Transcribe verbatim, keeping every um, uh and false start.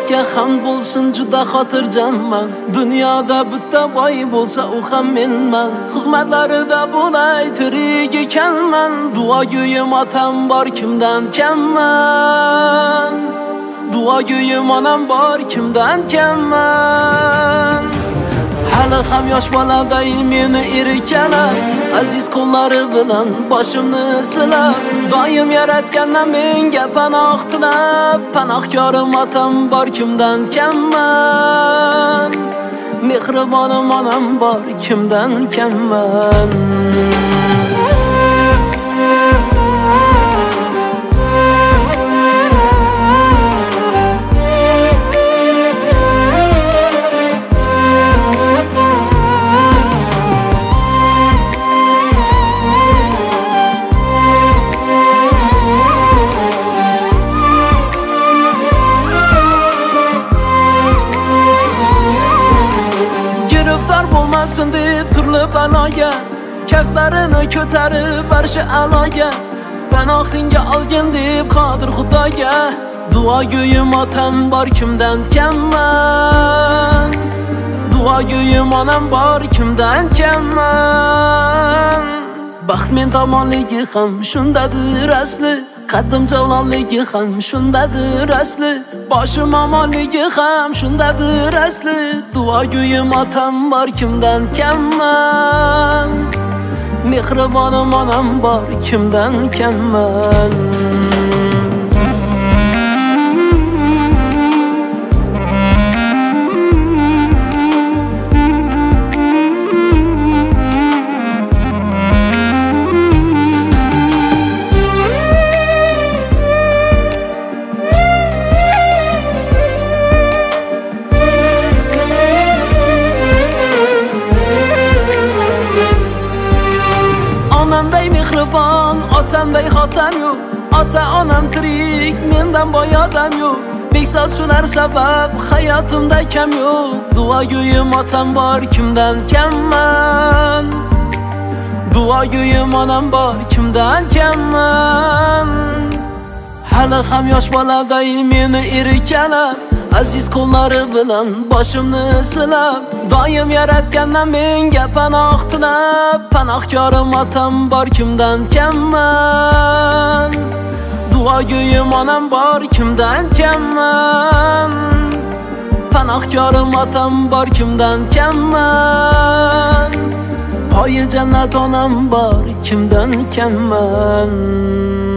Allohga hamd bo'lsin, juda xotirjamman. Dunyoda bitta boy bo'lsa u ham menman. Xizmatlarida bo'lay tirik ekanman. Duogo'yim otam bor, kimdan kamman. Duogo'yim onam bor, kimdan kamman. Hali ham yosh boladay meni erkalar, aziz qo'llari bilan boshimni silab, doim yaratgandan menga panoh tilab, panohkorim otam bor, kimdan kamman. Mehribonim onam bor, kimdan kamman. Giriftar bo'lmasin deb turli baloga, kaftlarini ko'tarib barcha aloga, panohingga olgin deb qodir Xudoga. Duogo'yim otam bor, kimdan kamman. Duogo'yim onam bor, kimdan kamman. Baxt men tomonligi ham shundadir asli, qaddim javlonligi ham shundadir asli, boshim omonligi ham shundadir asli. Duogo'yim otam bor, kimdan kamman. Mehribonim onam bor, kimdan kamman. Onamday mehribon, otamday xotam yo'q. Ota onam tirik, mendan boy odam yo'q. Beksot shular sabab hayotimda kam yo'q. Duogo'yim otam bor, kimdan kamman. Duogo'yim onam bor, kimdan kamman. Hali ham yosh boladay meni erkalar, aziz qo'llari bilan boshimni silab, doim yaratgandan menga panoh tilab, panohkorim otam bor, kimdan kamman. Duogo'yim onam bor, kimdan kamman. Panohkorim otam bor, kimdan kamman. Poyi jannat onam bor, kimdan kamman.